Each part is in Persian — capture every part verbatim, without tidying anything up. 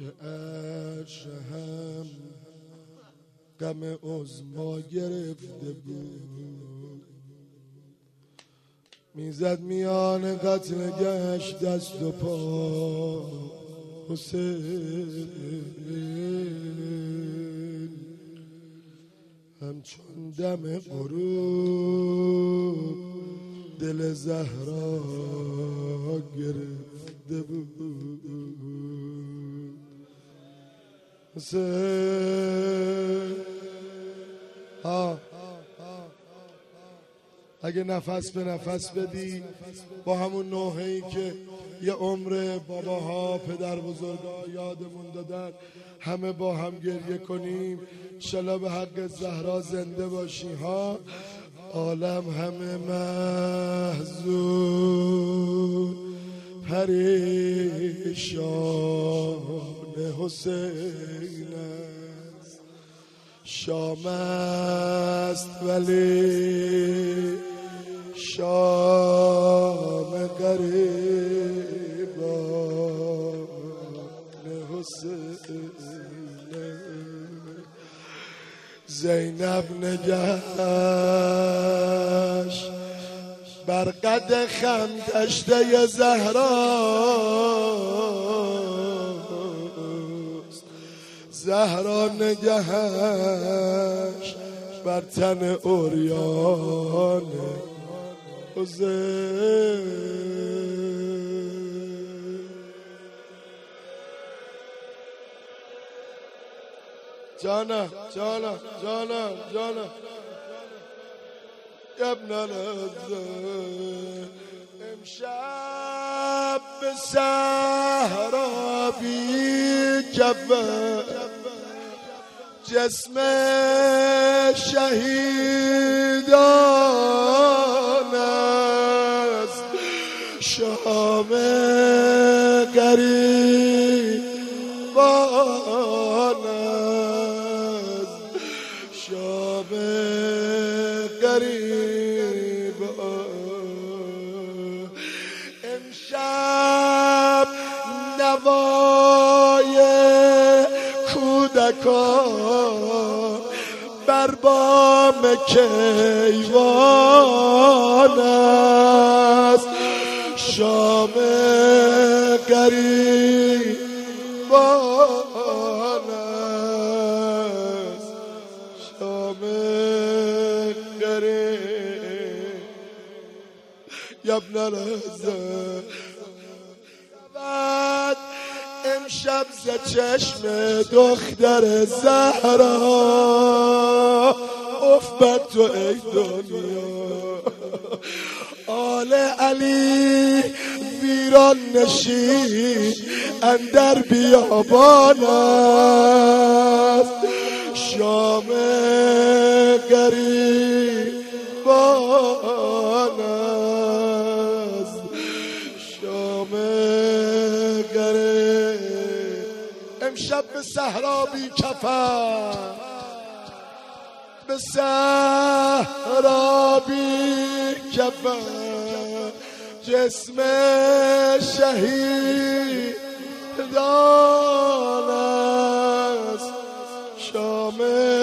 عرش هم غم عظما گرفته بود، میزد میان قتل گشت دست و پا حسین، همچون دم غروب دل زهرا گرفته بود. حسین ها اگه نفس به نفس بدی با همون نوحه‌ای که یه عمر باباها پدر بزرگا یادمون دادن همه با هم گریه کنیم، انشالله به حق زهرا زنده باشی ها. عالم همه محزون پریشان حسین است، شام است ولی شام غریبان حسین. زینب نگهش بر قد خم دشته زهراست، زهرا نگهش بر تن عریان حسین. جانم جانم جانم جانم ابن العزه، امشب به صحرا بی کفن جسم شهیدان است، شام غریبان است، شام غریبان. امشب نوای کودکان بر بام کیوان است، شام غریبان است، شام غریب. یا ابن العزه امشب ز چشم دختر زهرا اف بر تو ای دنیا، آل علی ویران نشین اندر بیابان است، شام غریبان است، شام غریب. امشب به صحرا بی کفن، به صحرا بی کفن جسم شهیدان است، شام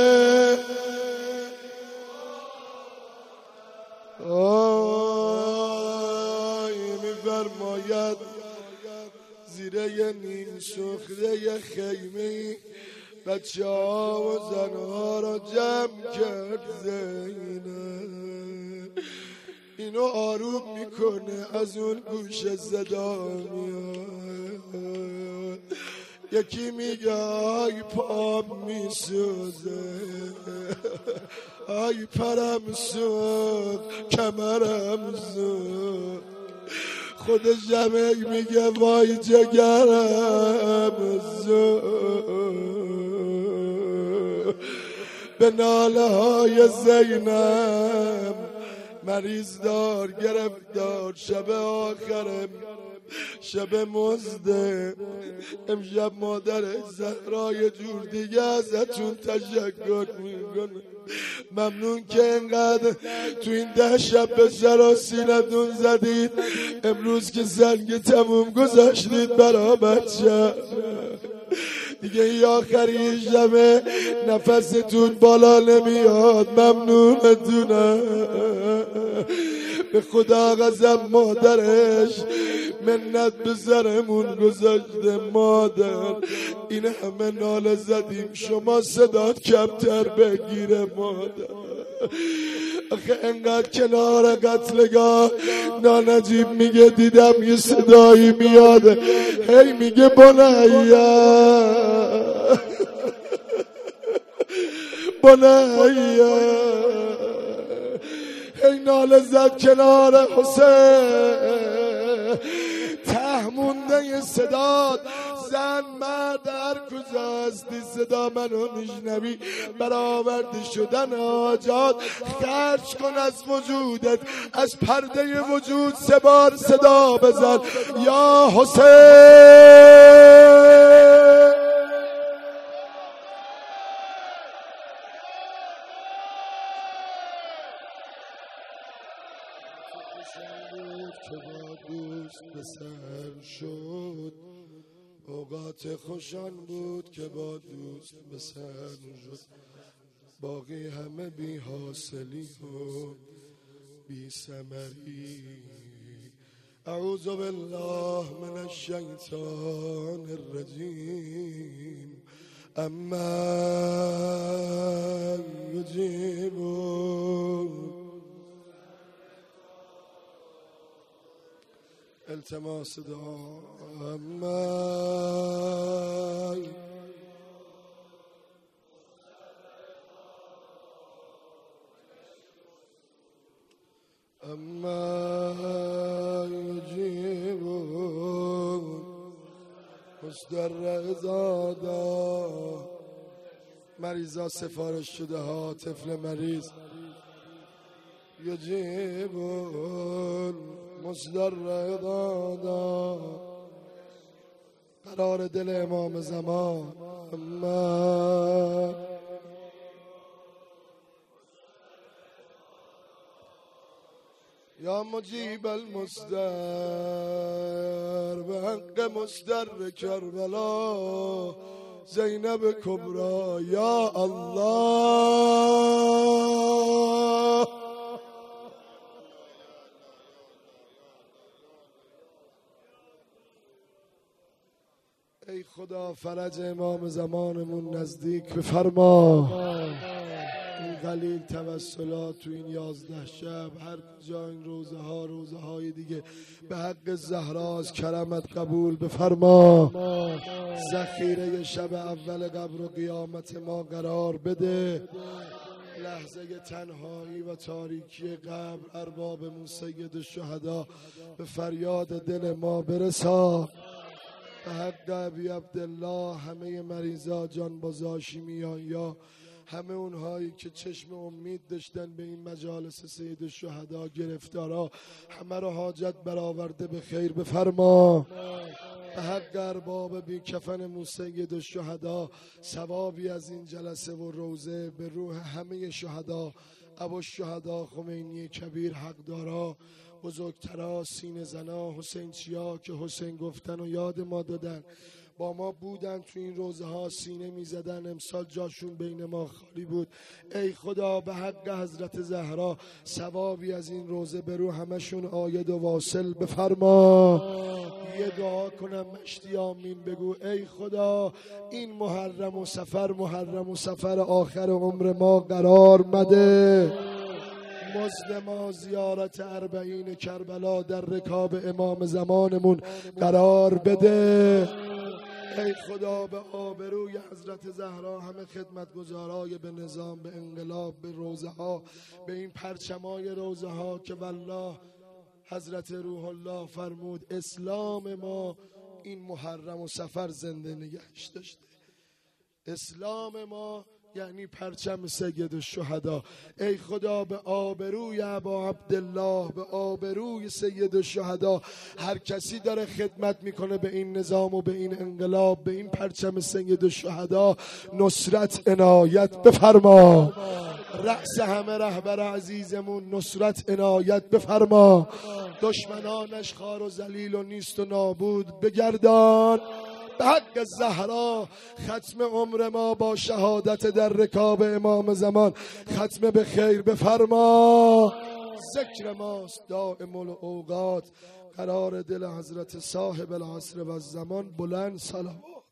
آی می‌فرماید زیره نیم سوخته خیمه بچه ها و زن ها را جمع کرد زینب، اینو آروم میکنه، از اون گوش صدا میاد، یکی میگه آی پام میسوزه، آی پرم سوز، کمرم سوز، خود جمعی میگه وای جگرم سوز. به ناله های زینب مریض دار گرفتار، شب آخرم شب مزده، امشب مادر زهرا یه جور دیگه ازتون تشکر میکنه، ممنون که انقدر تو این ده شب به سر و سینتون زدید، امروز که زنگ تموم گذاشتید برا بچه دیگه این آخری شبه نفستون بالا نمیاد، ممنونتونه. به خدا قسم مادرش منت به سرمون گذاشته. مادر این همه ناله زدیم شما صدات کمتر بگیره. مادر آخه انقدر کنار قتلگاه نانجیب میگه دیدم یه صدایی میاده، هی میگه بنیا بنیا، هی ناله زد کنار حسین. ته مونده یه صداد زن مرد هر کجاستی صدا منو میشنوی، برآورده شدن حاجات. خرج کن از وجودت، از پرده وجود سه بار صدا بزن یا حسین. که با دوست به سر شد، اوقات خوشان بود که با دوست به سر شد. باقی همه بی حاصلی و بی ثمری. اعوذ بالله من الشیطان الرجیم. اما یجیبون التماس دعا. اما اما یجیبون مصدر ازادا. مریضا سفارش شده ها، طفل مریض. یجیبون مصدر ازادا. قرار دل امام زمان. اما یا مجیب المصدر به حق مصدر کربلا زینب کبرا. یا الله ای خدا فرج امام زمانمون نزدیک بفرما. این قلیل توسلات تو این یازده شب، هر جا این روزه ها روزه های دیگه به حق زهرا از کرمت قبول بفرما. ذخیره شب اول قبر و قیامت ما قرار بده. لحظه تنهایی و تاریکی قبر اربابمون سید الشهدا به فریاد دل ما برسا. به حق ابی عبدالله همه مریضا جانباز هاشمیان یا همه اونهایی که چشم امید داشتن به این مجالس سید الشهدا گرفتارا، همه رو حاجت برآورده به خیر بفرما. به حق ارباب بی کفن سید الشهدا ثوابی از این جلسه و روزه به روح همه شهدا، ابوالشهدا خمینی کبیر حقدارا، بزرگترا، سینه زنا، حسین چیا که حسین گفتن و یاد ما دادن، با ما بودن تو این روزه ها سینه می زدن، امسال جاشون بین ما خالی بود. ای خدا به حق حضرت زهرا ثوابی از این روزه به رو همشون آید و واصل بفرما. یه دعا کنم مشتی آمین بگو. ای خدا این محرم و سفر محرم و سفر آخر عمر ما قرار مده. مزد ما زیارت اربعین کربلا در رکاب امام زمانمون قرار بده. ای خدا به آبروی حضرت زهرا همه خدمتگزارای به نظام، به انقلاب، به روزه ها، به این پرچمای روزه ها که والله حضرت روح الله فرمود اسلام ما این محرم و سفر زنده نگهش داشته. اسلام ما یعنی پرچم سید الشهدا. ای خدا به آبروی ابا عبدالله، به آبروی سید الشهدا، هر کسی داره خدمت میکنه به این نظام و به این انقلاب، به این پرچم سید الشهدا، نصرت عنایت بفرما. رأس همه رهبر عزیزمون نصرت عنایت بفرما. دشمنانش خار و ذلیل و نیست و نابود بگردان. به حق زهرا ختم عمر ما با شهادت در رکاب امام زمان ختم به خیر بفرما. ذکر ماست دائم الاوقات، قرار دل حضرت صاحب العصر و الزمان بلند صلوات.